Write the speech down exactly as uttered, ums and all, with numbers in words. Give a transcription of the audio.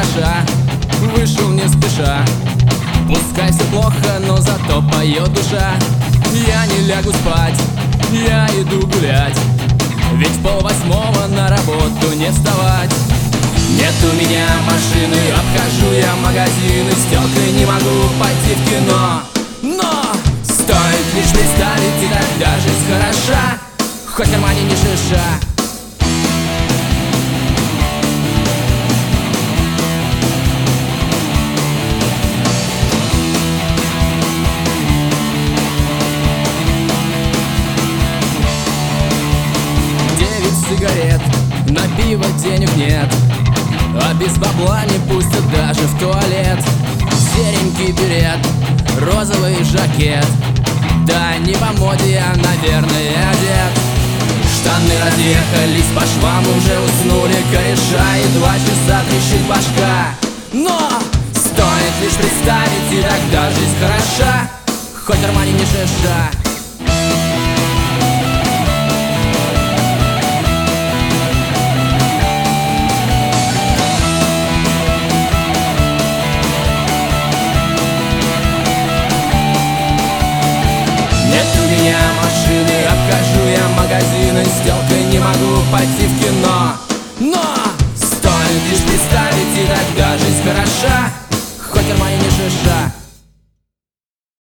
дыша, вышел не спеша. Пускай все плохо, но зато поет душа. Я не лягу спать, я иду гулять, ведь в полвосьмого на работу не вставать. Нет у меня машины, обхожу я магазины, с тёлкой не могу пойти в кино. Но стоит лишь представить, и тогда жизнь хороша, хоть в кармане не шиша. Сигарет, на пиво денег нет, а без бабла не пустят даже в туалет. Серенький берет, розовый жакет, да не по моде я, наверное, одет. Штаны разъехались по швам, уже уснули кореша, и два часа трещит башка. Но стоит лишь представить, и тогда жизнь хороша, хоть в кармане не шиша. Нет у меня машины, обхожу я магазины, с тёлкой не могу пойти в кино. Но стоит лишь представить, и тогда жизнь хороша, хоть в кармане не шиша.